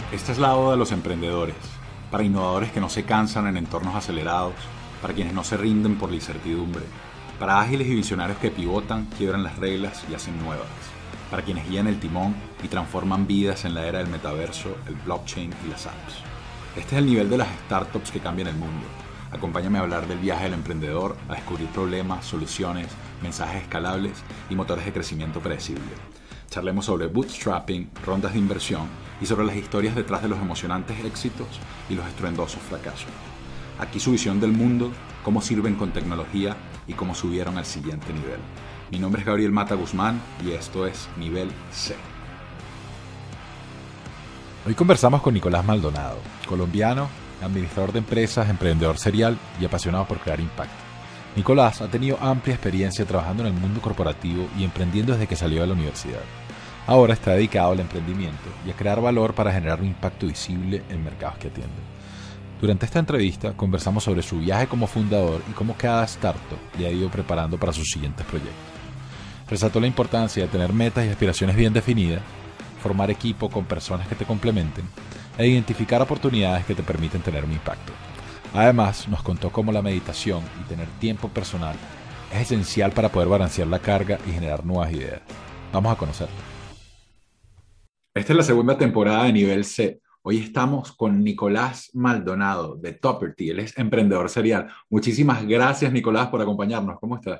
Esta es la oda de los emprendedores, para innovadores que no se cansan en entornos acelerados, para quienes no se rinden por la incertidumbre, para ágiles y visionarios que pivotan, quiebran las reglas y hacen nuevas, para quienes guían el timón y transforman vidas en la era del metaverso, el blockchain y las apps. Este es el nivel de las startups que cambian el mundo. Acompáñame a hablar del viaje del emprendedor, a descubrir problemas, soluciones, mensajes escalables y motores de crecimiento predecible. Charlemos sobre bootstrapping, rondas de inversión y sobre las historias detrás de los emocionantes éxitos y los estruendosos fracasos. Aquí su visión del mundo, cómo sirven con tecnología y cómo subieron al siguiente nivel. Mi nombre es Gabriel Mata Guzmán y esto es Nivel C. Hoy conversamos con Nicolás Maldonado, colombiano, administrador de empresas, emprendedor serial y apasionado por crear impacto. Nicolás ha tenido amplia experiencia trabajando en el mundo corporativo y emprendiendo desde que salió de la universidad. Ahora está dedicado al emprendimiento y a crear valor para generar un impacto visible en mercados que atiende. Durante esta entrevista conversamos sobre su viaje como fundador y cómo cada startup le ha ido preparando para sus siguientes proyectos. Resaltó la importancia de tener metas y aspiraciones bien definidas, formar equipo con personas que te complementen e identificar oportunidades que te permiten tener un impacto. Además, nos contó cómo la meditación y tener tiempo personal es esencial para poder balancear la carga y generar nuevas ideas. Vamos a conocerlo. Esta es la segunda temporada de Nivel C. Hoy estamos con Nicolás Maldonado de Topperty. Él es emprendedor serial. Muchísimas gracias, Nicolás, por acompañarnos. ¿Cómo estás?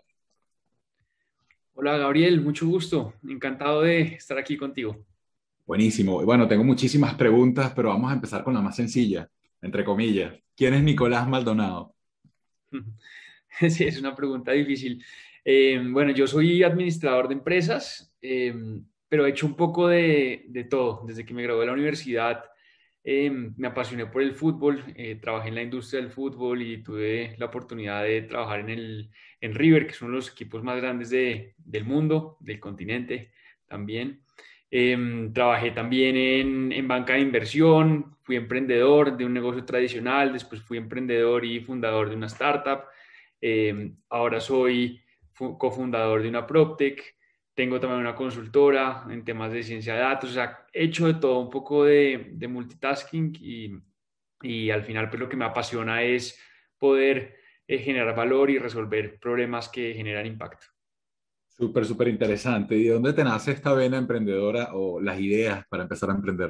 Hola Gabriel, mucho gusto. Encantado de estar aquí contigo. Buenísimo. Bueno, tengo muchísimas preguntas, pero vamos a empezar con la más sencilla, entre comillas. ¿Quién es Nicolás Maldonado? Sí, es una pregunta difícil. Bueno, yo soy administrador de empresas, pero he hecho un poco de todo. Desde que me gradué de la universidad, me apasioné por el fútbol, trabajé en la industria del fútbol y tuve la oportunidad de trabajar en River, que es uno de los equipos más grandes del mundo, del continente también. Trabajé también en banca de inversión, fui emprendedor de un negocio tradicional, después fui emprendedor y fundador de una startup. Ahora soy cofundador de una PropTech, tengo también una consultora en temas de ciencia de datos, o sea, he hecho de todo un poco de multitasking y al final pues lo que me apasiona es poder generar valor y resolver problemas que generan impacto. Súper, súper interesante. ¿Y de dónde te nace esta vena emprendedora o las ideas para empezar a emprender?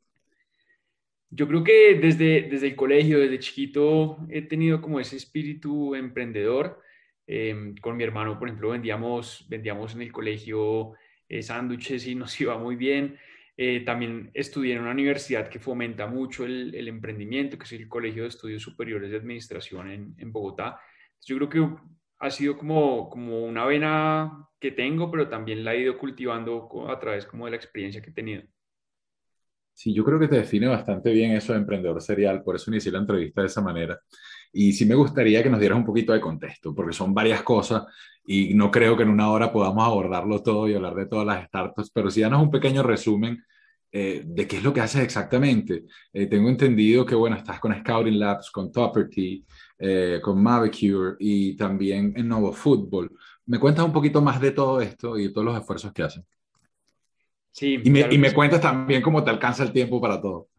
Yo creo que desde el colegio, desde chiquito, he tenido como ese espíritu emprendedor. Con mi hermano, por ejemplo, vendíamos en el colegio sándwiches y nos iba muy bien. También estudié en una universidad que fomenta mucho el emprendimiento, que es el Colegio de Estudios Superiores de Administración en Bogotá. Yo creo que ha sido como una vena que tengo, pero también la he ido cultivando a través como de la experiencia que he tenido. Sí, yo creo que te define bastante bien eso de emprendedor serial, por eso inicié la entrevista de esa manera. Y sí me gustaría que nos dieras un poquito de contexto, porque son varias cosas y no creo que en una hora podamos abordarlo todo y hablar de todas las startups, pero sí danos un pequeño resumen de qué es lo que haces exactamente. Tengo entendido que, bueno, estás con Scouting Labs, con Topperty, con Mavicure y también en Novo Football. ¿Me cuentas un poquito más de todo esto y de todos los esfuerzos que haces? Sí, claro Y que me sí. cuentas también cómo te alcanza el tiempo para todo.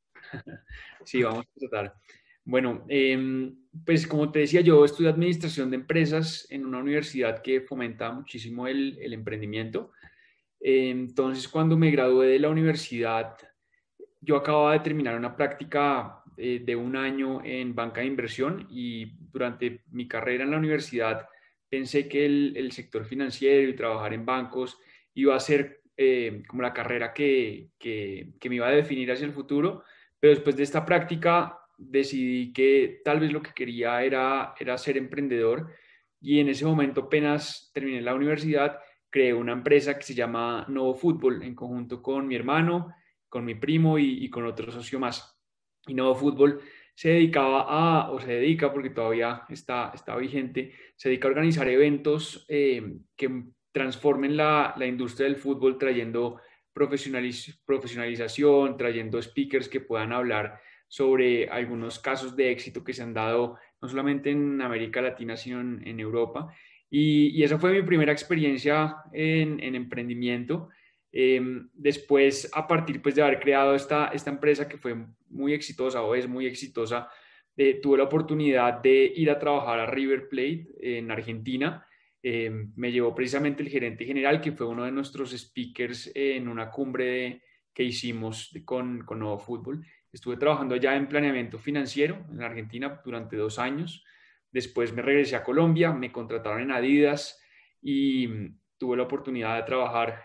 Sí, vamos a tratar. Bueno, pues como te decía, yo estudié administración de empresas en una universidad que fomenta muchísimo el emprendimiento. Entonces, cuando me gradué de la universidad, yo acababa de terminar una práctica de un año en banca de inversión y durante mi carrera en la universidad pensé que el sector financiero y trabajar en bancos iba a ser como la carrera que me iba a definir hacia el futuro, pero después de esta práctica decidí que tal vez lo que quería era ser emprendedor y en ese momento apenas terminé la universidad, creé una empresa que se llama Novo Fútbol en conjunto con mi hermano, con mi primo y con otro socio más. Y Novo Fútbol se dedicaba o se dedica, porque todavía está vigente, se dedica a organizar eventos que transformen la industria del fútbol trayendo profesionalización, trayendo speakers que puedan hablar sobre algunos casos de éxito que se han dado no solamente en América Latina, sino en Europa. Y esa fue mi primera experiencia en emprendimiento. Después, a partir pues, de haber creado esta empresa que fue muy exitosa o es muy exitosa, tuve la oportunidad de ir a trabajar a River Plate en Argentina. Me llevó precisamente el gerente general, que fue uno de nuestros speakers en una cumbre que hicimos con Nuevo Fútbol. Estuve trabajando allá en planeamiento financiero en Argentina durante 2 años. Después me regresé a Colombia, me contrataron en Adidas y tuve la oportunidad de trabajar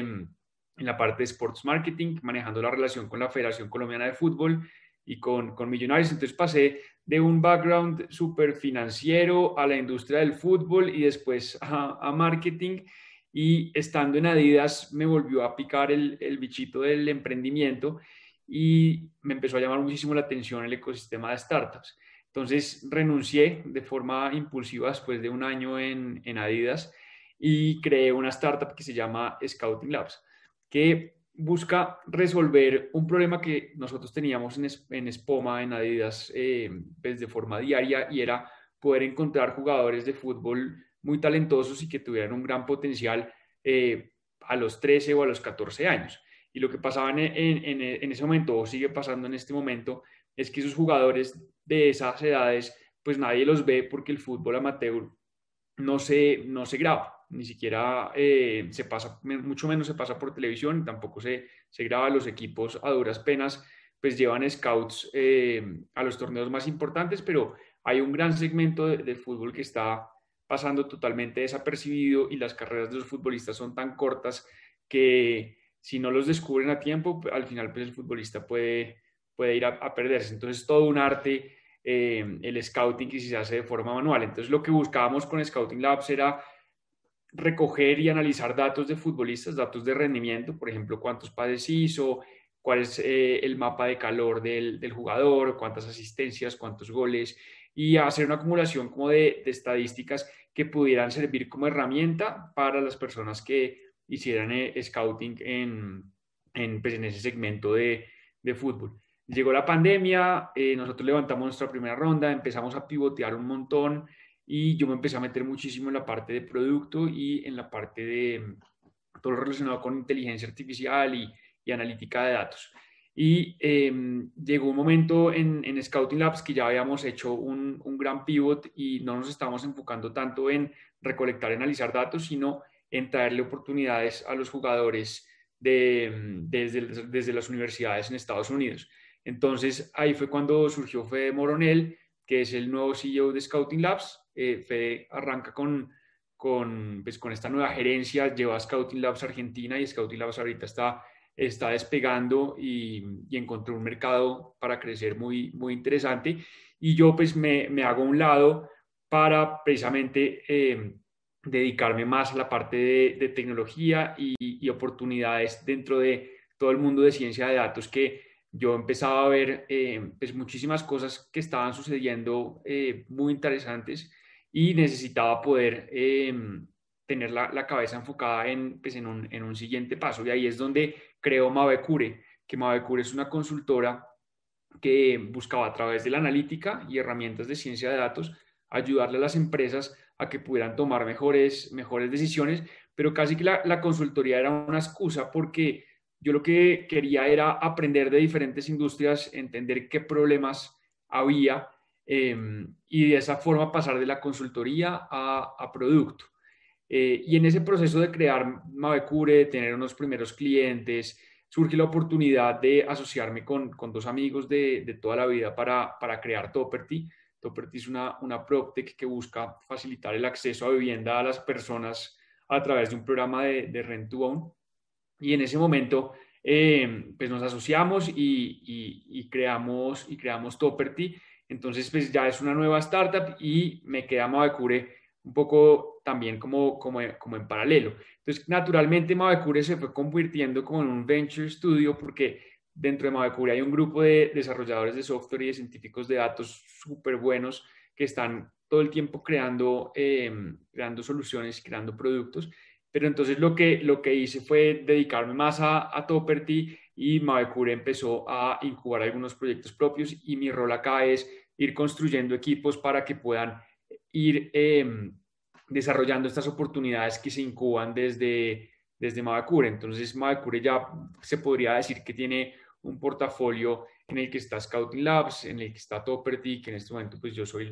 en la parte de Sports Marketing, manejando la relación con la Federación Colombiana de Fútbol y con Millonarios. Entonces pasé de un background súper financiero a la industria del fútbol y después a marketing. Y estando en Adidas me volvió a picar el bichito del emprendimiento y me empezó a llamar muchísimo la atención el ecosistema de startups. Entonces renuncié de forma impulsiva después de un año en Adidas y creé una startup que se llama Scouting Labs, que busca resolver un problema que nosotros teníamos en Spoma, en Adidas, pues de forma diaria, y era poder encontrar jugadores de fútbol muy talentosos y que tuvieran un gran potencial a los 13 o a los 14 años. Y lo que pasaba en ese momento, o sigue pasando en este momento, es que esos jugadores de esas edades, pues nadie los ve porque el fútbol amateur no se graba, ni siquiera se pasa, mucho menos se pasa por televisión, tampoco se graba. Los equipos a duras penas pues llevan scouts a los torneos más importantes, pero hay un gran segmento de fútbol que está pasando totalmente desapercibido y las carreras de los futbolistas son tan cortas que si no los descubren a tiempo, al final pues el futbolista puede ir a perderse. Entonces todo un arte el scouting que si se hace de forma manual. Entonces lo que buscábamos con Scouting Labs era recoger y analizar datos de futbolistas, datos de rendimiento, por ejemplo, cuántos pases hizo, cuál es el mapa de calor del jugador, cuántas asistencias, cuántos goles, y hacer una acumulación como de estadísticas que pudieran servir como herramienta para las personas que hicieran scouting pues, en ese segmento de fútbol. Llegó la pandemia, nosotros levantamos nuestra primera ronda, empezamos a pivotear un montón y yo me empecé a meter muchísimo en la parte de producto y en la parte de todo lo relacionado con inteligencia artificial y analítica de datos. Y llegó un momento en Scouting Labs que ya habíamos hecho un gran pivot y no nos estábamos enfocando tanto en recolectar y analizar datos, sino en traerle oportunidades a los jugadores desde las universidades en Estados Unidos. Entonces ahí fue cuando surgió Fede Moronel, que es el nuevo CEO de Scouting Labs. Fede arranca pues, con esta nueva gerencia, lleva a Scouting Labs Argentina y Scouting Labs ahorita está despegando y encontró un mercado para crecer muy, muy interesante. Y yo pues me hago a un lado para precisamente dedicarme más a la parte de tecnología y oportunidades dentro de todo el mundo de ciencia de datos, que yo empezaba a ver pues muchísimas cosas que estaban sucediendo muy interesantes y necesitaba poder tener la cabeza enfocada pues en un siguiente paso. Y ahí es donde creo Mavecure, que Mavecure es una consultora que buscaba a través de la analítica y herramientas de ciencia de datos ayudarle a las empresas a que pudieran tomar mejores decisiones, pero casi que la consultoría era una excusa porque yo lo que quería era aprender de diferentes industrias, entender qué problemas había y de esa forma pasar de la consultoría a producto. Y en ese proceso de crear Mavecure, de tener unos primeros clientes, surge la oportunidad de asociarme con dos amigos de toda la vida para crear Toperty. Toperty es una PropTech que busca facilitar el acceso a vivienda a las personas a través de un programa de Rent to Own. Y en ese momento pues nos asociamos y creamos Toperty. Entonces pues ya es una nueva startup y me queda Mavecure un poco también como en paralelo. Entonces naturalmente Mavecure se fue convirtiendo como en un venture studio porque dentro de Mavecure hay un grupo de desarrolladores de software y de científicos de datos súper buenos que están todo el tiempo creando soluciones, creando productos. Pero entonces lo que hice fue dedicarme más a Toperty y Mavecure empezó a incubar algunos proyectos propios y mi rol acá es ir construyendo equipos para que puedan ir desarrollando estas oportunidades que se incuban desde Mavecure. Entonces, Mavecure ya se podría decir que tiene un portafolio en el que está Scouting Labs, en el que está Toperty, que en este momento pues yo soy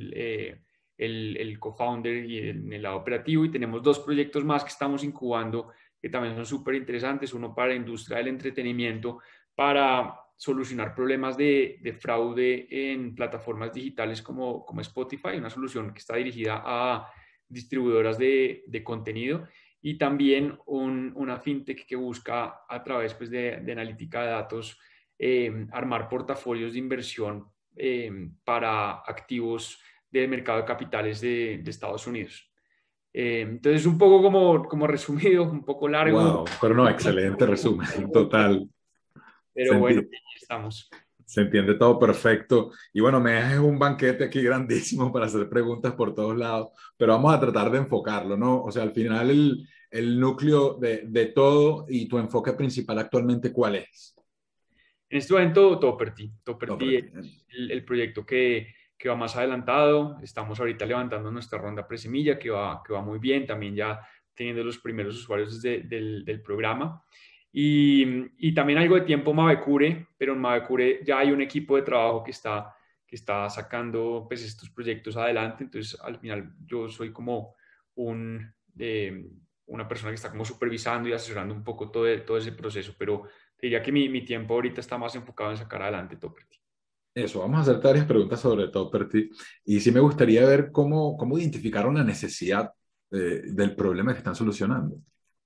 el co-founder y en el lado operativo, y tenemos dos proyectos más que estamos incubando que también son súper interesantes, uno para la industria del entretenimiento, para solucionar problemas de fraude en plataformas digitales como Spotify, una solución que está dirigida a distribuidoras de contenido, y también una fintech que busca a través pues, de analítica de datos armar portafolios de inversión para activos del mercado de capitales de Estados Unidos. Entonces, un poco como resumido, un poco largo. Wow, pero no, excelente resumen, total. Pero bueno, Sentí, aquí estamos. Se entiende todo perfecto. Y bueno, me dejas un banquete aquí grandísimo para hacer preguntas por todos lados, pero vamos a tratar de enfocarlo, ¿no? O sea, al final el núcleo de todo y tu enfoque principal actualmente, ¿cuál es? En este momento, Toperty. No, Toperty pero es el proyecto que va más adelantado. Estamos ahorita levantando nuestra ronda presemilla, que va muy bien, también ya teniendo los primeros usuarios del programa. Y también algo de tiempo Mavecure, pero en Mavecure ya hay un equipo de trabajo que está sacando pues, estos proyectos adelante. Entonces, al final, yo soy como un, eh, una persona que está como supervisando y asesorando un poco todo ese proceso, pero diría que mi tiempo ahorita está más enfocado en sacar adelante Toperty. eso, vamos a hacer varias preguntas sobre Property y sí me gustaría ver cómo identificaron la necesidad del problema que están solucionando.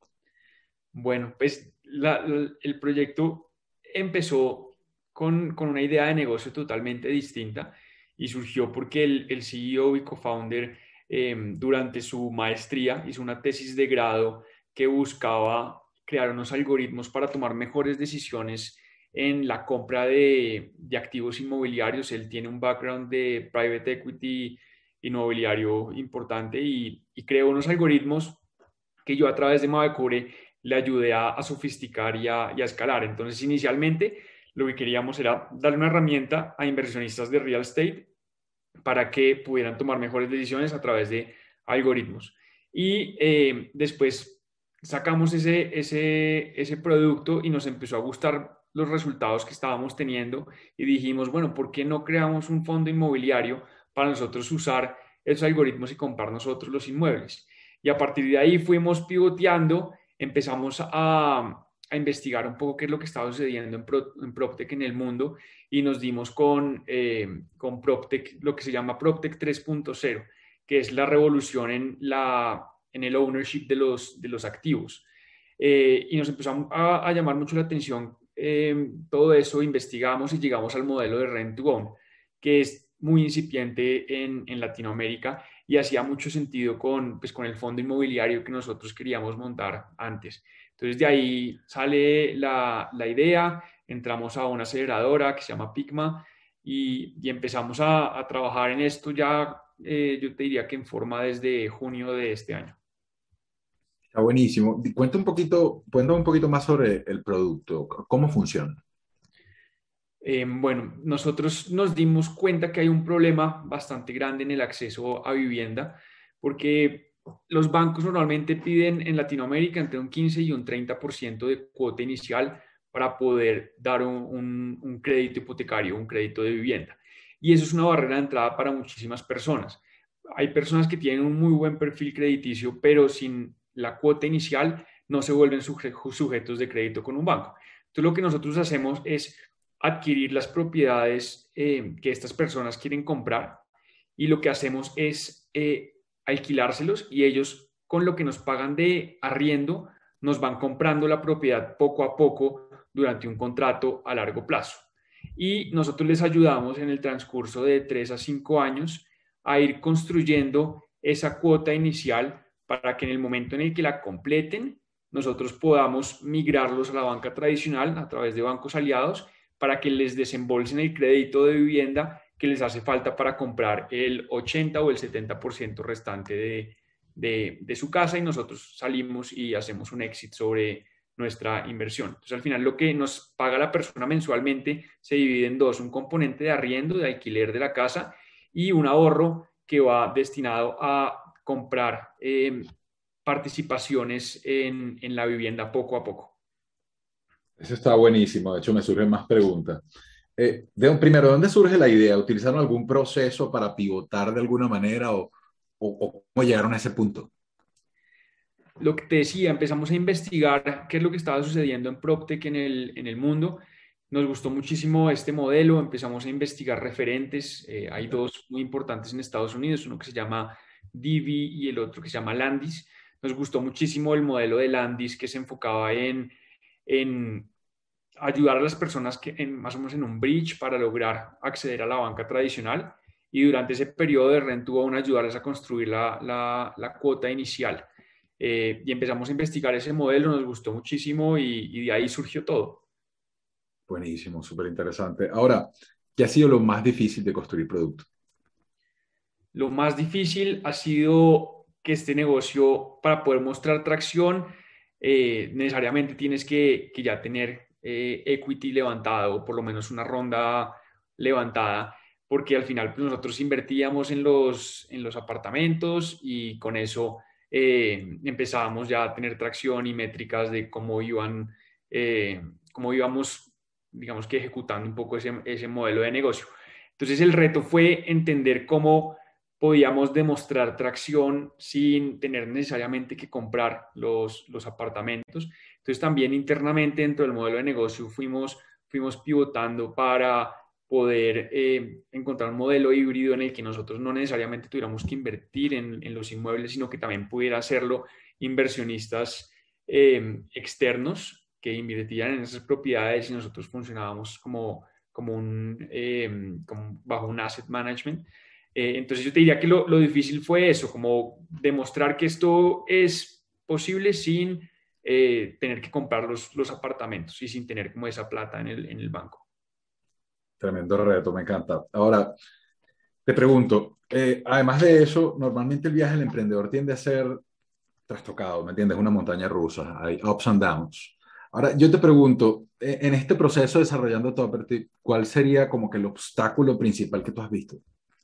Bueno, pues el proyecto empezó con una idea de negocio totalmente distinta y surgió porque el CEO y co-founder durante su maestría hizo una tesis de grado que buscaba crear unos algoritmos para tomar mejores decisiones en la compra de activos inmobiliarios. Él tiene un background de private equity inmobiliario importante y creó unos algoritmos que yo a través de Mavecure le ayudé a sofisticar y a escalar. Entonces, inicialmente, lo que queríamos era darle una herramienta a inversionistas de real estate para que pudieran tomar mejores decisiones a través de algoritmos. Y después sacamos ese producto y nos empezó a gustar los resultados que estábamos teniendo y dijimos, bueno, ¿por qué no creamos un fondo inmobiliario para nosotros usar esos algoritmos y comprar nosotros los inmuebles? Y a partir de ahí fuimos pivoteando, empezamos a investigar un poco qué es lo que estaba sucediendo en PropTech en el mundo, y nos dimos con PropTech, lo que se llama PropTech 3.0, que es la revolución en el ownership de los activos. Y nos empezó a llamar mucho la atención todo eso, investigamos y llegamos al modelo de Rent to Own, que es muy incipiente en Latinoamérica y hacía mucho sentido con el fondo inmobiliario que nosotros queríamos montar antes. Entonces de ahí sale la idea, entramos a una aceleradora que se llama Pigma y empezamos a trabajar en esto ya, yo te diría que en forma desde junio de este año. Está buenísimo. Cuenta un poquito más sobre el producto, cómo funciona. Bueno, nosotros nos dimos cuenta que hay un problema bastante grande en el acceso a vivienda, porque los bancos normalmente piden en Latinoamérica entre un 15 y un 30% de cuota inicial para poder dar un crédito hipotecario, un crédito de vivienda. Y eso es una barrera de entrada para muchísimas personas. Hay personas que tienen un muy buen perfil crediticio, pero sin la cuota inicial no se vuelven sujetos de crédito con un banco. Entonces, lo que nosotros hacemos es adquirir las propiedades que estas personas quieren comprar, y lo que hacemos es alquilárselos, y ellos con lo que nos pagan de arriendo nos van comprando la propiedad poco a poco durante un contrato a largo plazo. Y nosotros les ayudamos en el transcurso de 3 a 5 años a ir construyendo esa cuota inicial para que en el momento en el que la completen, nosotros podamos migrarlos a la banca tradicional a través de bancos aliados para que les desembolsen el crédito de vivienda que les hace falta para comprar el 80 o el 70% restante de su casa, y nosotros salimos y hacemos un exit sobre nuestra inversión. Entonces, al final, lo que nos paga la persona mensualmente se divide en dos: un componente de arriendo, de alquiler de la casa, y un ahorro que va destinado a comprar participaciones en la vivienda poco a poco. Eso está buenísimo. De hecho, me surgen más preguntas. Primero, ¿de dónde surge la idea? ¿Utilizaron algún proceso para pivotar de alguna manera o cómo llegaron a ese punto? Lo que te decía, empezamos a investigar qué es lo que estaba sucediendo en PropTech en el mundo. Nos gustó muchísimo este modelo, empezamos a investigar referentes. Hay dos muy importantes en Estados Unidos, uno que se llama Divi y el otro que se llama Landis. Nos gustó muchísimo el modelo de Landis, que se enfocaba en ayudar a las personas más o menos en un bridge para lograr acceder a la banca tradicional, y durante ese periodo de rent tuvo a ayudarles a construir la cuota inicial. Y empezamos a investigar ese modelo, nos gustó muchísimo y de ahí surgió todo. Buenísimo, súper interesante. Ahora, ¿qué ha sido lo más difícil de construir producto? Lo más difícil ha sido que este negocio, para poder mostrar tracción, necesariamente tienes que ya tener equity levantado, o por lo menos una ronda levantada, porque al final pues, nosotros invertíamos en los apartamentos y con eso empezábamos ya a tener tracción y métricas de cómo íbamos, digamos que ejecutando un poco ese modelo de negocio. Entonces el reto fue entender cómo podíamos demostrar tracción sin tener necesariamente que comprar los apartamentos. Entonces también internamente dentro del modelo de negocio fuimos pivotando para poder encontrar un modelo híbrido en el que nosotros no necesariamente tuviéramos que invertir en los inmuebles, sino que también pudiera hacerlo inversionistas externos que invirtieran en esas propiedades y nosotros funcionábamos como bajo un asset management. Entonces yo te diría que lo difícil fue eso, como demostrar que esto es posible sin tener que comprar los apartamentos y sin tener como esa plata en el banco. Tremendo reto, me encanta. Ahora, te pregunto, además de eso, normalmente el viaje del emprendedor tiende a ser trastocado, ¿me entiendes? Una montaña rusa, hay ups and downs. Ahora, yo te pregunto, en este proceso desarrollando Topperty, ¿cuál sería como que el obstáculo principal que tú has visto?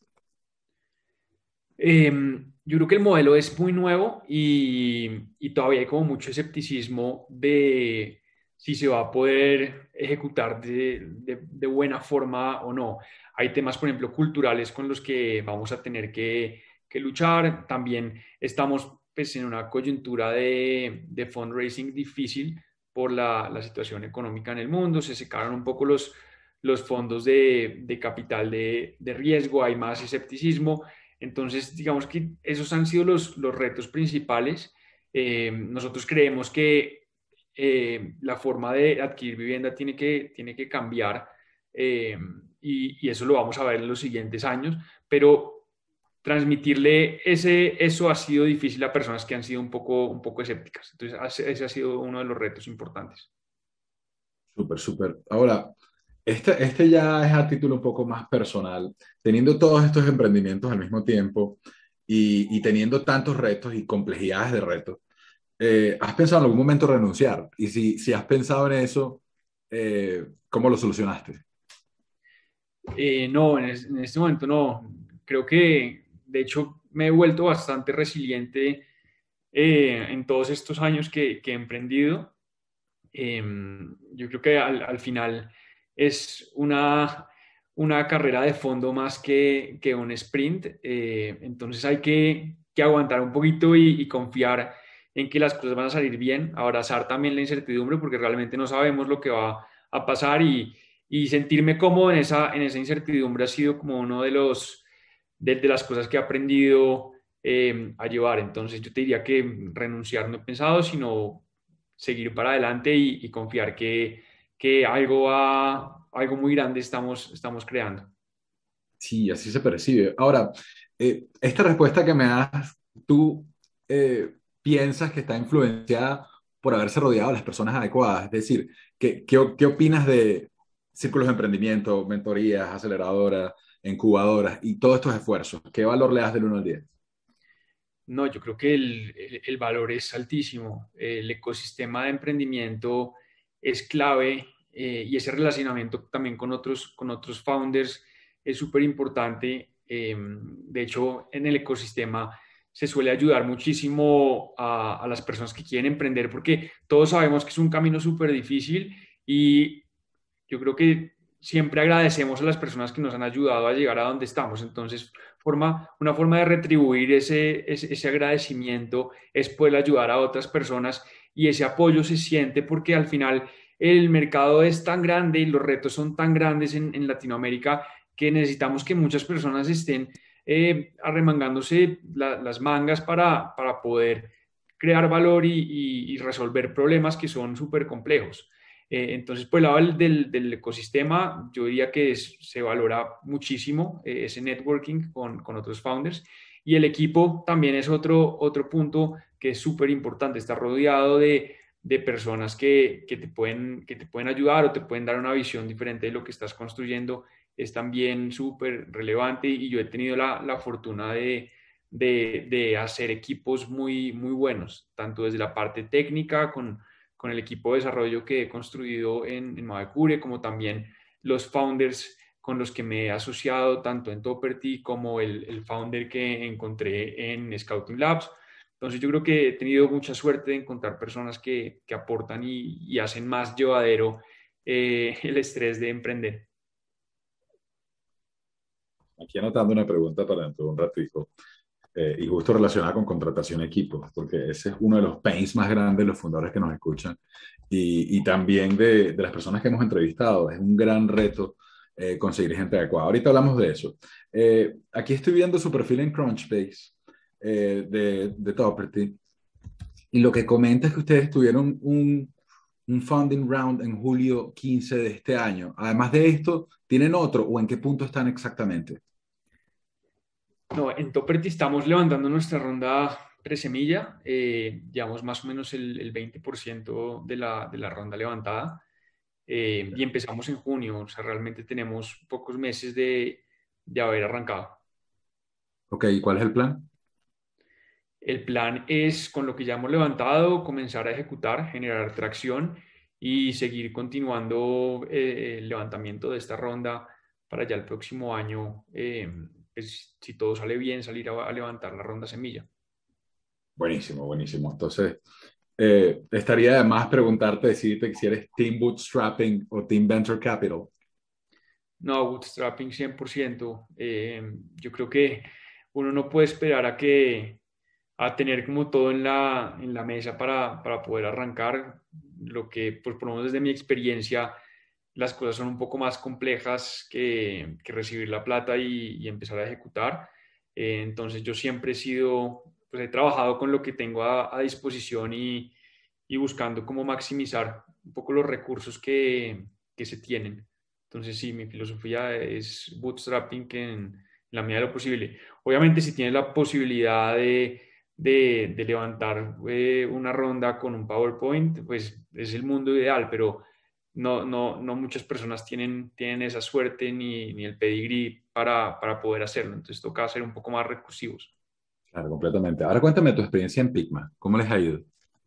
Yo creo que el modelo es muy nuevo y todavía hay como mucho escepticismo de si se va a poder ejecutar de buena forma o no. Hay temas, por ejemplo, culturales con los que vamos a tener que luchar. También estamos pues, en una coyuntura de fundraising difícil por la situación económica en el mundo. Se secaron un poco los fondos de capital de riesgo, hay más escepticismo. Entonces, digamos que esos han sido los retos principales. Nosotros creemos que la forma de adquirir vivienda tiene que cambiar, y eso lo vamos a ver en los siguientes años, pero transmitirle eso ha sido difícil a personas que han sido un poco escépticas. Entonces, ese ha sido uno de los retos importantes. Súper, súper. Ahora, este ya es a título un poco más personal. Teniendo todos estos emprendimientos al mismo tiempo y teniendo tantos retos y complejidades de retos, ¿has pensado en algún momento renunciar? Y si has pensado en eso, ¿cómo lo solucionaste? No, en este momento no. Creo que, de hecho, me he vuelto bastante resiliente en todos estos años que he emprendido. Yo creo que al final es una carrera de fondo más que un sprint. Entonces hay que aguantar un poquito y confiar en que las cosas van a salir bien, abrazar también la incertidumbre porque realmente no sabemos lo que va a pasar y sentirme cómodo en esa incertidumbre ha sido como uno de las cosas que he aprendido a llevar. Entonces yo te diría que renunciar no he pensado, sino seguir para adelante y confiar que algo muy grande estamos creando. Sí, así se percibe. Ahora, esta respuesta que me das, ¿tú piensas que está influenciada por haberse rodeado de las personas adecuadas? Es decir, ¿qué opinas de círculos de emprendimiento, mentorías, aceleradoras, incubadoras y todos estos esfuerzos? ¿Qué valor le das del 1 al 10? No, yo creo que el valor es altísimo. El ecosistema de emprendimiento es clave, y ese relacionamiento también con otros founders es súper importante. De hecho, en el ecosistema se suele ayudar muchísimo a las personas que quieren emprender, porque todos sabemos que es un camino súper difícil y yo creo que siempre agradecemos a las personas que nos han ayudado a llegar a donde estamos. Entonces, una forma de retribuir ese agradecimiento es poder ayudar a otras personas y ese apoyo se siente porque al final el mercado es tan grande y los retos son tan grandes en Latinoamérica que necesitamos que muchas personas estén arremangándose las mangas para poder crear valor y resolver problemas que son súper complejos. Entonces, por el lado del ecosistema, yo diría que se valora muchísimo ese networking con otros founders. Y el equipo también es otro punto que es súper importante, estar rodeado de personas que te pueden ayudar o te pueden dar una visión diferente de lo que estás construyendo, es también súper relevante y yo he tenido la fortuna de hacer equipos muy buenos, tanto desde la parte técnica con el equipo de desarrollo que he construido en Mavecure, como también los founders con los que me he asociado tanto en Toperty como el founder que encontré en Scouting Labs. Entonces yo creo que he tenido mucha suerte de encontrar personas que aportan y hacen más llevadero el estrés de emprender. Aquí anotando una pregunta para dentro de un ratico, y justo relacionada con contratación de equipos, porque ese es uno de los pains más grandes de los fundadores que nos escuchan y también de las personas que hemos entrevistado. Es un gran reto conseguir gente adecuada. Ahorita hablamos de eso. Aquí estoy viendo su perfil en Crunchbase de Toperty y lo que comenta es que ustedes tuvieron un funding round en julio 15 de este año. Además de esto, ¿tienen otro o en qué punto están exactamente? No, en Toperty estamos levantando nuestra ronda presemilla, llevamos más o menos el 20% de la ronda levantada y empezamos en junio, o sea, realmente tenemos pocos meses de haber arrancado. Ok, ¿y cuál es el plan? El plan es, con lo que ya hemos levantado, comenzar a ejecutar, generar tracción y seguir continuando el levantamiento de esta ronda para ya el próximo año, pues, si todo sale bien, salir a levantar la ronda semilla. Buenísimo, buenísimo. Entonces, estaría de más preguntarte, decirte si eres Team Bootstrapping o Team Venture Capital. No, bootstrapping 100%. Yo creo que uno no puede esperar a tener como todo en la mesa para poder arrancar. Lo que, pues por lo menos desde mi experiencia, las cosas son un poco más complejas que recibir la plata y empezar a ejecutar. Entonces yo siempre pues he trabajado con lo que tengo a disposición y buscando cómo maximizar un poco los recursos que se tienen. Entonces, sí, mi filosofía es bootstrapping en la medida de lo posible. Obviamente, si tienes la posibilidad de levantar una ronda con un PowerPoint, pues es el mundo ideal, pero no muchas personas tienen esa suerte ni el pedigrí para poder hacerlo. Entonces, toca ser un poco más recursivos. Claro, completamente. Ahora cuéntame tu experiencia en Pigma. ¿Cómo les ha ido?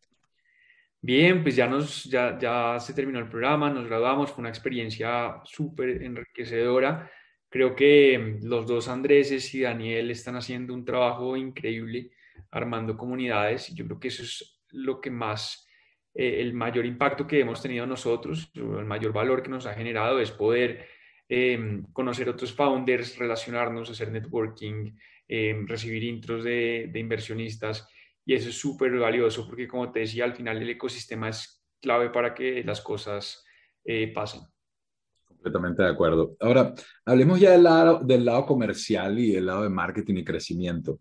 Bien, pues ya se terminó el programa, nos graduamos, fue una experiencia súper enriquecedora. Creo que los dos Andreses y Daniel están haciendo un trabajo increíble armando comunidades y yo creo que eso es lo que más, el mayor impacto que hemos tenido nosotros, el mayor valor que nos ha generado es poder conocer otros founders, relacionarnos, hacer networking, recibir intros de inversionistas y eso es súper valioso porque, como te decía, al final el ecosistema es clave para que las cosas pasen. Completamente de acuerdo. Ahora, hablemos ya del lado comercial y del lado de marketing y crecimiento.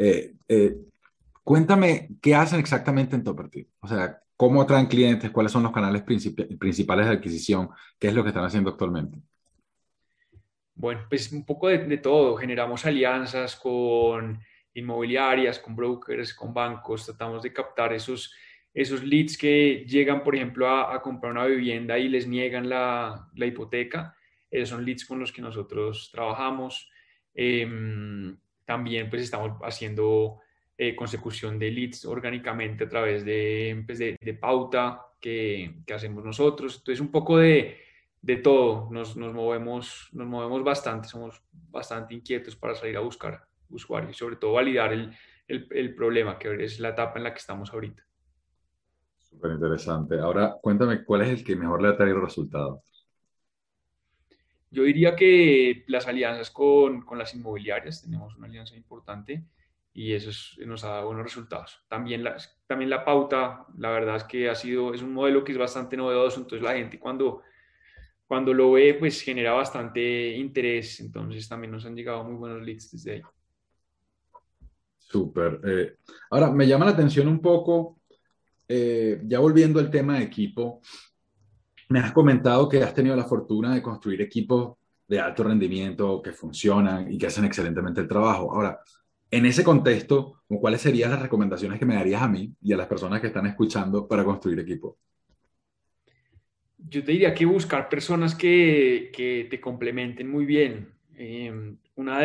Cuéntame qué hacen exactamente en Toperty. O sea, cómo atraen clientes, cuáles son los canales principales de adquisición, qué es lo que están haciendo actualmente. Bueno, pues un poco de todo. Generamos alianzas con inmobiliarias, con brokers, con bancos. Tratamos de captar esos leads que llegan, por ejemplo, a comprar una vivienda y les niegan la hipoteca. Esos son leads con los que nosotros trabajamos. También pues estamos haciendo consecución de leads orgánicamente a través de pauta que hacemos nosotros. Entonces, un poco de todo, nos movemos bastante, somos bastante inquietos para salir a buscar usuarios, sobre todo validar el problema, que es la etapa en la que estamos ahorita. Súper interesante. Ahora, cuéntame, ¿cuál es el que mejor le ha traído resultados? Yo diría que las alianzas con las inmobiliarias, tenemos una alianza importante y nos ha dado buenos resultados. También la pauta, la verdad es que es un modelo que es bastante novedoso, entonces la gente cuando lo ve, pues genera bastante interés, entonces también nos han llegado muy buenos leads desde ahí. Súper. Ahora, me llama la atención un poco, ya volviendo al tema de equipo, me has comentado que has tenido la fortuna de construir equipos de alto rendimiento que funcionan y que hacen excelentemente el trabajo. Ahora, en ese contexto, ¿cuáles serían las recomendaciones que me darías a mí y a las personas que están escuchando para construir equipo? Yo te diría que buscar personas que te complementen muy bien. Una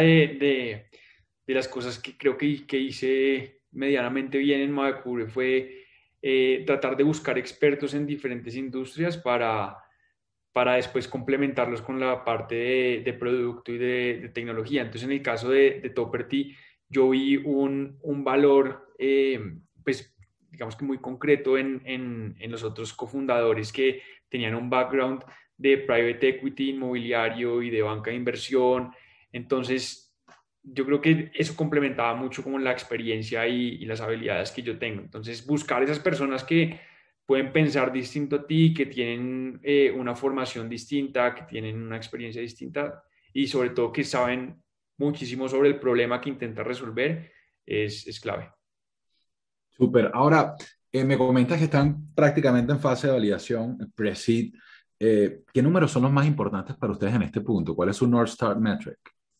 de las cosas que creo que hice medianamente bien en Mavecure fue tratar de buscar expertos en diferentes industrias para después complementarlos con la parte de producto y de tecnología. Entonces, en el caso de Topperty, yo vi un valor, pues, digamos que muy concreto en los otros cofundadores que tenían un background de private equity, inmobiliario y de banca de inversión. Entonces, yo creo que eso complementaba mucho como la experiencia y las habilidades que yo tengo. Entonces, buscar esas personas que pueden pensar distinto a ti, que tienen una formación distinta, que tienen una experiencia distinta y sobre todo que saben muchísimo sobre el problema que intenta resolver, es clave. Súper. Ahora, me comentas que están prácticamente en fase de validación, pre-seed. ¿Qué números son los más importantes para ustedes en este punto? ¿Cuál es su North Star Metric?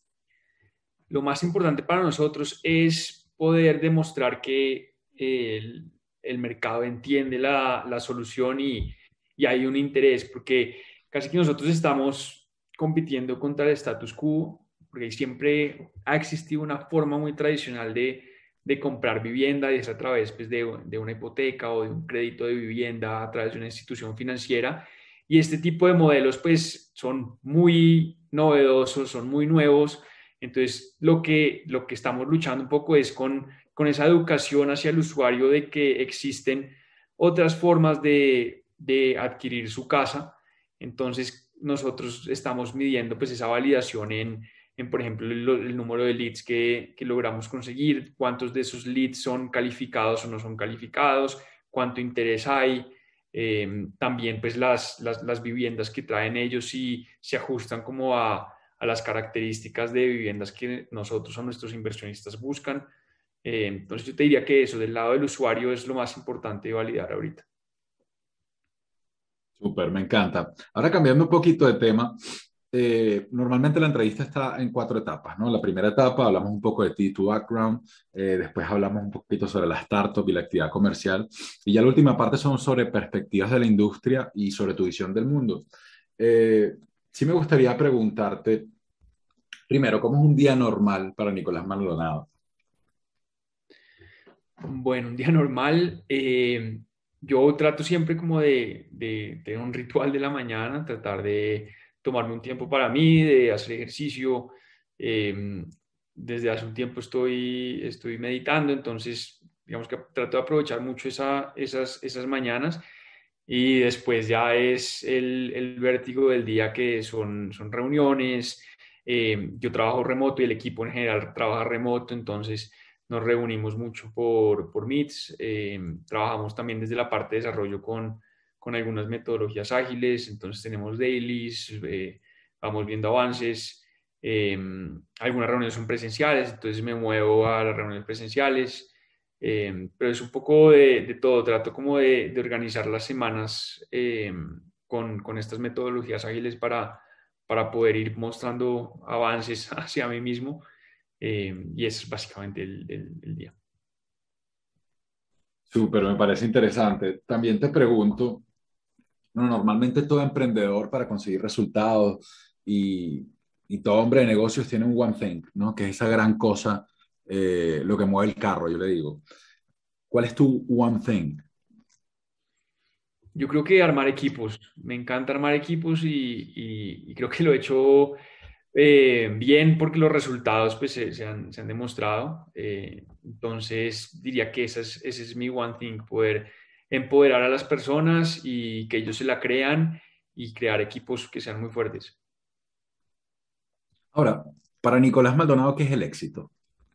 Lo más importante para nosotros es poder demostrar que el mercado entiende la solución y hay un interés, porque casi que nosotros estamos compitiendo contra el status quo, porque siempre ha existido una forma muy tradicional de comprar vivienda y es a través pues, de una hipoteca o de un crédito de vivienda a través de una institución financiera. Y este tipo de modelos pues son muy novedosos, son muy nuevos, entonces, lo que estamos luchando un poco es con esa educación hacia el usuario de que existen otras formas de adquirir su casa. Entonces, nosotros estamos midiendo pues esa validación por ejemplo, el número de leads que logramos conseguir, cuántos de esos leads son calificados o no son calificados, cuánto interés hay. También pues las viviendas que traen ellos si se ajustan como a las características de viviendas que nosotros o nuestros inversionistas buscan. Entonces yo te diría que eso del lado del usuario es lo más importante de validar ahorita. Súper, me encanta. Ahora cambiando un poquito de tema, normalmente la entrevista está en cuatro etapas, ¿no? La primera etapa hablamos un poco de ti, tu background, después hablamos un poquito sobre la startup y la actividad comercial, y ya la última parte son sobre perspectivas de la industria y sobre tu visión del mundo. Eh, sí me gustaría preguntarte, primero, ¿cómo es un día normal para Nicolás Maldonado? Bueno, un día normal, yo trato siempre como de tener un ritual de la mañana, tratar de tomarme un tiempo para mí, de hacer ejercicio. eh, Desde hace un tiempo estoy meditando, entonces digamos que trato de aprovechar mucho esas mañanas y después ya es el vértigo del día que son reuniones. Yo trabajo remoto y el equipo en general trabaja remoto, entonces nos reunimos mucho por Meets. Trabajamos también desde la parte de desarrollo con algunas metodologías ágiles, entonces tenemos dailies, vamos viendo avances. eh, Algunas reuniones son presenciales, entonces me muevo a las reuniones presenciales. Pero es un poco de todo, trato como de organizar las semanas con estas metodologías ágiles para poder ir mostrando avances hacia mí mismo y ese es básicamente el día. Súper, me parece interesante. También te pregunto, no, normalmente todo emprendedor para conseguir resultados y todo hombre de negocios tiene un one thing, ¿no? Que es esa gran cosa, lo que mueve el carro, yo le digo. ¿Cuál es tu one thing? Yo creo que armar equipos, me encanta armar equipos y creo que lo he hecho Bien, porque los resultados pues, se han demostrado. Entonces, diría que ese es mi one thing, poder empoderar a las personas y que ellos se la crean y crear equipos que sean muy fuertes. Ahora, para Nicolás Maldonado, ¿qué es el éxito?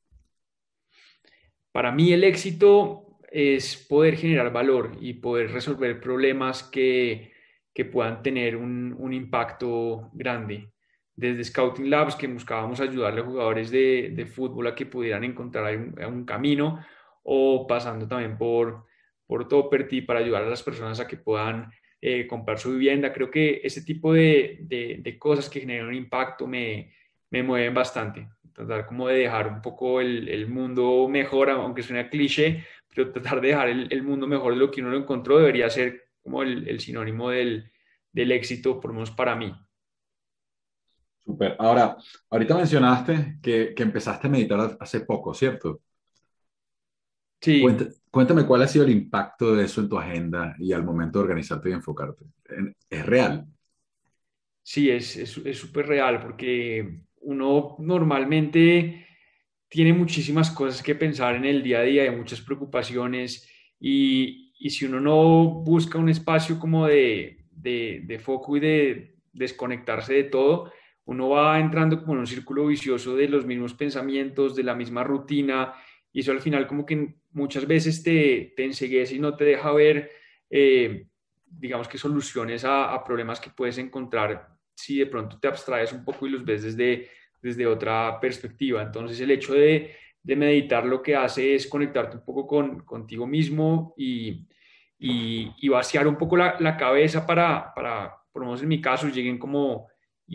Para mí el éxito es poder generar valor y poder resolver problemas que puedan tener un impacto grande. Desde Scouting Labs, que buscábamos ayudarle a jugadores de fútbol a que pudieran encontrar un camino, o pasando también por Toperty para ayudar a las personas a que puedan comprar su vivienda. Creo que ese tipo de cosas que generan un impacto me mueven bastante. Tratar como de dejar un poco el mundo mejor, aunque suene cliché, pero tratar de dejar el mundo mejor de lo que uno lo encontró debería ser como el sinónimo del éxito, por lo menos para mí. Súper. Ahora, ahorita mencionaste que empezaste a meditar hace poco, ¿cierto? Sí, Cuéntame cuál ha sido el impacto de eso en tu agenda y al momento de organizarte y enfocarte. ¿Es real? sí, es súper real porque uno normalmente tiene muchísimas cosas que pensar en el día a día, hay muchas preocupaciones y si uno no busca un espacio como de foco y de desconectarse de todo, uno va entrando como en un círculo vicioso de los mismos pensamientos, de la misma rutina y eso al final como que muchas veces te enceguece y no te deja ver, digamos que soluciones a problemas que puedes encontrar si de pronto te abstraes un poco y los ves desde otra perspectiva. Entonces, el hecho de meditar lo que hace es conectarte un poco contigo mismo y vaciar un poco la cabeza por lo menos en mi caso, lleguen como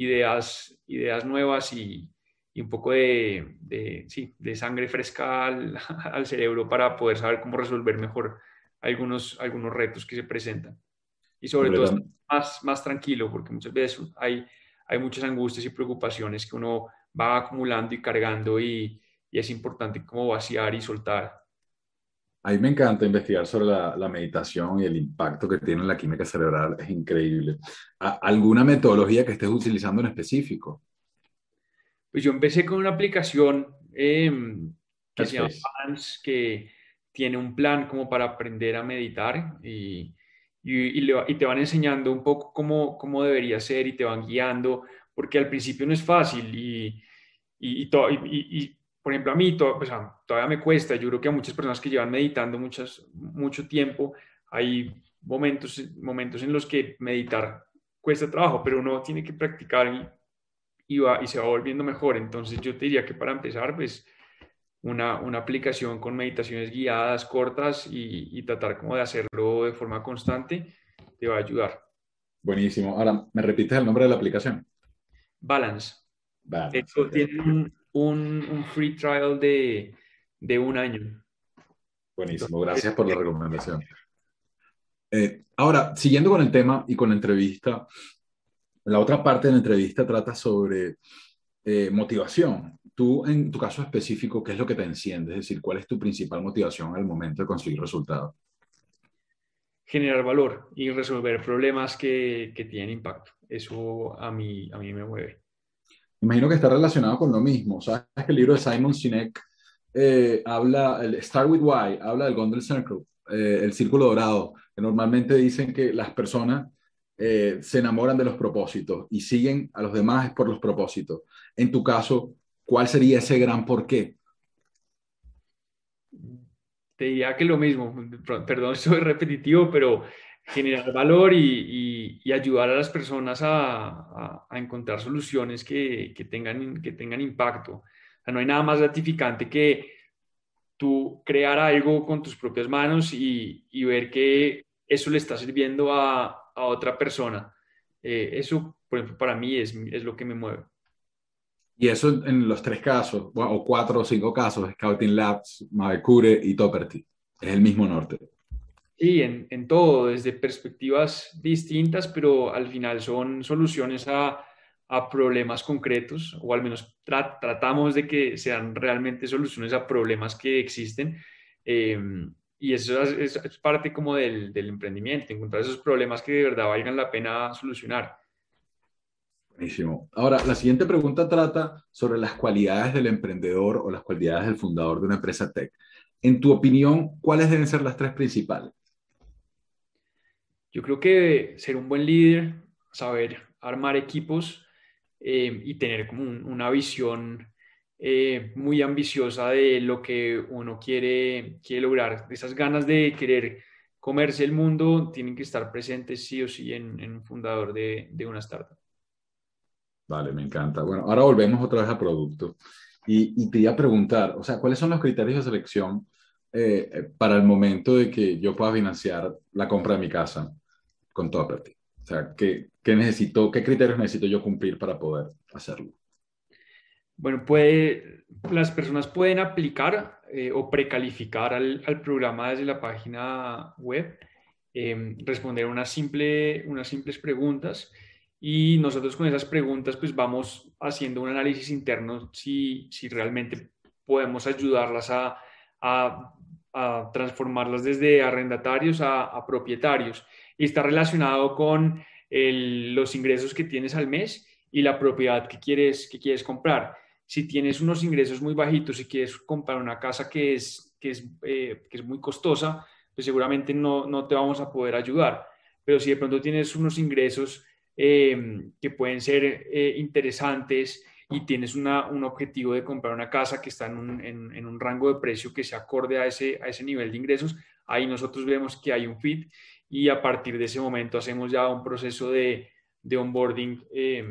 ideas nuevas y un poco sí, de sangre fresca al cerebro para poder saber cómo resolver mejor algunos retos que se presentan. Y sobre todo estar Completamente. más tranquilo, porque muchas veces hay muchas angustias y preocupaciones que uno va acumulando y cargando y es importante como vaciar y soltar. A mí me encanta investigar sobre la meditación y el impacto que tiene en la química cerebral. Es increíble. ¿Alguna metodología que estés utilizando en específico? Pues yo empecé con una aplicación que se llama Headspace. Balance, que tiene un plan como para aprender a meditar y te van enseñando un poco cómo debería ser y te van guiando, porque al principio no es fácil por ejemplo, a mí pues, todavía me cuesta. Yo creo que a muchas personas que llevan meditando mucho tiempo, hay momentos en los que meditar cuesta trabajo, pero uno tiene que practicar y se va volviendo mejor. Entonces yo te diría que para empezar, pues una aplicación con meditaciones guiadas, cortas y tratar como de hacerlo de forma constante, te va a ayudar. Buenísimo. Ahora, ¿me repites el nombre de la aplicación? Balance. Balance, Esto ok. tiene un free trial de un año. Buenísimo. Entonces, Gracias por la recomendación. Ahora, siguiendo con el tema y con la entrevista, la otra parte de la entrevista trata sobre motivación. Tú, en tu caso específico, ¿qué es lo que te enciende? Es decir, ¿cuál es tu principal motivación al momento de conseguir resultados? generar valor y resolver problemas que tienen impacto. Eso a mí me mueve. Imagino que está relacionado con lo mismo. ¿Sabes que el libro de Simon Sinek habla, el Start with Why, habla del Golden Circle, el círculo dorado, que normalmente dicen que las personas se enamoran de los propósitos y siguen a los demás por los propósitos. En tu caso, ¿cuál sería ese gran porqué? Te diría que lo mismo, perdón, soy repetitivo, pero generar valor y ayudar a las personas a encontrar soluciones que tengan impacto. O sea, no hay nada más gratificante que tú crear algo con tus propias manos y ver que eso le está sirviendo a otra persona. Eso, por ejemplo, para mí es lo que me mueve. Y eso en los tres casos, bueno, o cuatro o cinco casos, Scouting Labs, Mavecure y Toperty. Es el mismo norte. Sí, en todo, desde perspectivas distintas, pero al final son soluciones a problemas concretos, o al menos tratamos de que sean realmente soluciones a problemas que existen. Eh, y eso es parte como del emprendimiento, encontrar esos problemas que de verdad valgan la pena solucionar. Buenísimo. Ahora, la siguiente pregunta trata sobre las cualidades del emprendedor o las cualidades del fundador de una empresa tech. En tu opinión, ¿cuáles deben ser las tres principales? Yo creo que ser un buen líder, saber armar equipos y tener como una visión muy ambiciosa de lo que uno quiere lograr. Esas ganas de querer comerse el mundo tienen que estar presentes sí o sí en un fundador de una startup. Vale, me encanta. Bueno, ahora volvemos otra vez al producto. Y te iba a preguntar, o sea, ¿cuáles son los criterios de selección para el momento de que yo pueda financiar la compra de mi casa con Property? O sea, ¿qué necesito, qué criterios necesito yo cumplir para poder hacerlo? Bueno, las personas pueden aplicar o precalificar al programa desde la página web, responder unas simples preguntas y nosotros con esas preguntas pues vamos haciendo un análisis interno si realmente podemos ayudarlas a- a transformarlas desde arrendatarios a propietarios. Y está relacionado con los ingresos que tienes al mes y la propiedad que quieres comprar. Si tienes unos ingresos muy bajitos y quieres comprar una casa que es muy costosa, pues seguramente no te vamos a poder ayudar. Pero si de pronto tienes unos ingresos que pueden ser interesantes y tienes un objetivo de comprar una casa que está en un rango de precio que se acorde a ese nivel de ingresos, ahí nosotros vemos que hay un fit y a partir de ese momento hacemos ya un proceso de onboarding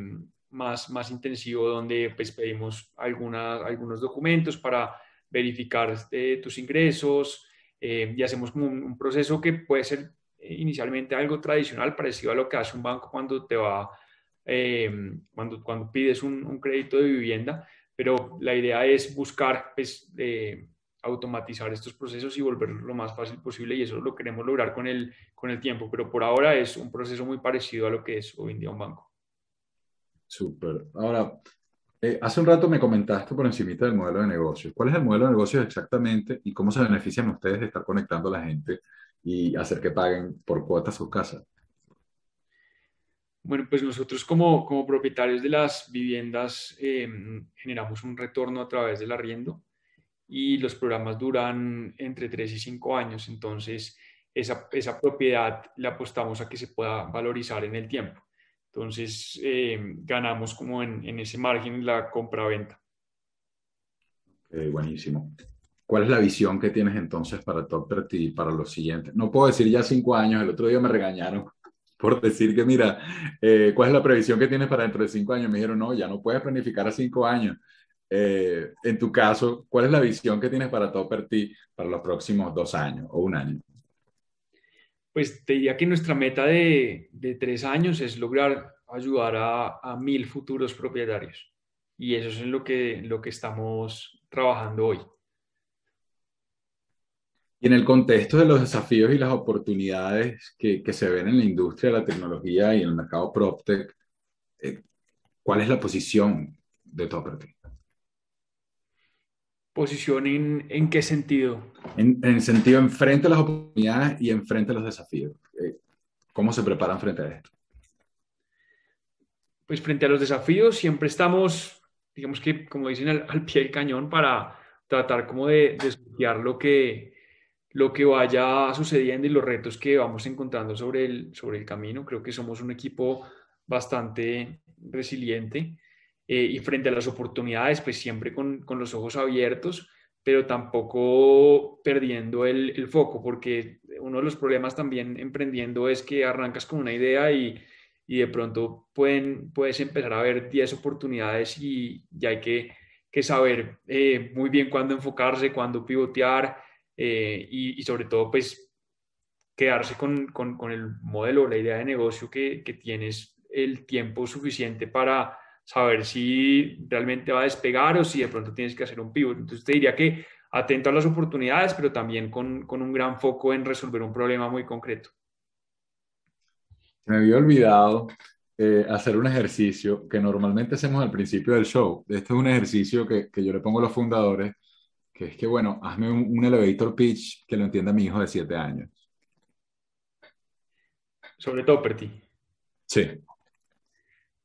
más intensivo donde pues pedimos algunos documentos para verificar tus ingresos y hacemos como un proceso que puede ser inicialmente algo tradicional, parecido a lo que hace un banco cuando te va, cuando pides un crédito de vivienda, pero la idea es buscar pues, automatizar estos procesos y volverlo lo más fácil posible y eso lo queremos lograr con el tiempo, pero por ahora es un proceso muy parecido a lo que es hoy en día un banco. Súper. Ahora, hace un rato me comentaste por encimita del modelo de negocio. ¿Cuál es el modelo de negocio exactamente y cómo se benefician ustedes de estar conectando a la gente y hacer que paguen por cuotas sus casas? Bueno, pues nosotros como propietarios de las viviendas generamos un retorno a través del arriendo y los programas duran entre 3 y 5 años. Entonces, esa propiedad la apostamos a que se pueda valorizar en el tiempo. Entonces, ganamos como en ese margen en la compra-venta. Buenísimo. ¿Cuál es la visión que tienes entonces para Top 30 y para los siguientes? No puedo decir ya 5 años, el otro día me regañaron por decir que, mira, ¿cuál es la previsión que tienes para dentro de 5 años? Me dijeron, no, ya no puedes planificar a 5 años. En tu caso, ¿cuál es la visión que tienes para Top 30 para los próximos 2 años o un año? Pues te diría que nuestra meta de 3 años es lograr ayudar a 1.000 futuros propietarios. Y eso es en lo que estamos trabajando hoy. Y en el contexto de los desafíos y las oportunidades que se ven en la industria de la tecnología y en el mercado PropTech, eh, ¿cuál es la posición de Top 30? ¿Posición en qué sentido? En el sentido, enfrente a las oportunidades y enfrente a los desafíos. ¿Cómo se preparan frente a esto? Pues frente a los desafíos siempre estamos, digamos que, como dicen, al pie del cañón para tratar como de estudiar lo que vaya sucediendo y los retos que vamos encontrando sobre el camino. Creo que somos un equipo bastante resiliente y frente a las oportunidades, pues siempre con los ojos abiertos, pero tampoco perdiendo el foco, porque uno de los problemas también emprendiendo es que arrancas con una idea y de pronto puedes empezar a ver 10 oportunidades y ya hay que saber muy bien cuándo enfocarse, cuándo pivotear y sobre todo pues quedarse con el modelo, la idea de negocio que tienes el tiempo suficiente para saber si realmente va a despegar o si de pronto tienes que hacer un pivot. Entonces te diría que atento a las oportunidades, pero también con un gran foco en resolver un problema muy concreto. Se me había olvidado hacer un ejercicio que normalmente hacemos al principio del show. Este es un ejercicio que yo le pongo a los fundadores, que es que, bueno, hazme un elevator pitch que lo entienda mi hijo de 7 años. Sobre todo, Perti. Sí.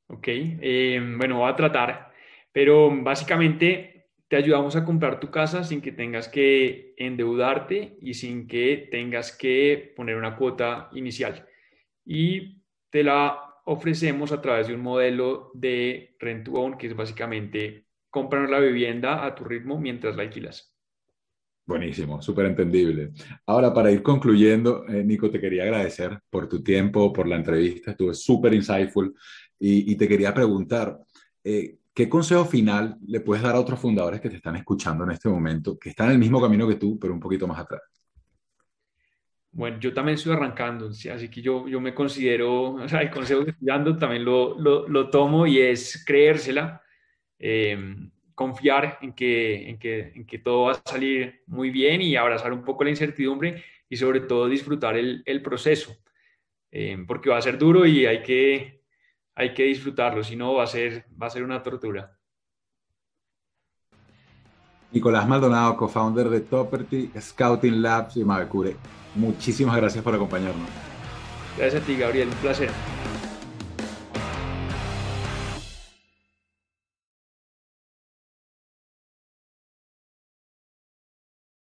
Ok, bueno, voy a tratar, pero básicamente te ayudamos a comprar tu casa sin que tengas que endeudarte y sin que tengas que poner una cuota inicial. Y te la ofrecemos a través de un modelo de rent to own, que es básicamente comprar la vivienda a tu ritmo mientras la alquilas. Buenísimo, súper entendible. Ahora, para ir concluyendo, Nico, te quería agradecer por tu tiempo, por la entrevista, estuvo súper insightful y te quería preguntar, ¿qué consejo final le puedes dar a otros fundadores que te están escuchando en este momento, que están en el mismo camino que tú, pero un poquito más atrás? Bueno, yo también estoy arrancando, sí, así que yo me considero, o sea, el consejo que estoy dando también lo tomo y es creérsela, eh, confiar en que todo va a salir muy bien y abrazar un poco la incertidumbre y sobre todo disfrutar el proceso, porque va a ser duro y hay que disfrutarlo, si no va a ser una tortura. Nicolás Maldonado, co-founder de Toperty, Scouting Labs y Mavecure. Muchísimas gracias por acompañarnos. Gracias a ti, Gabriel, un placer.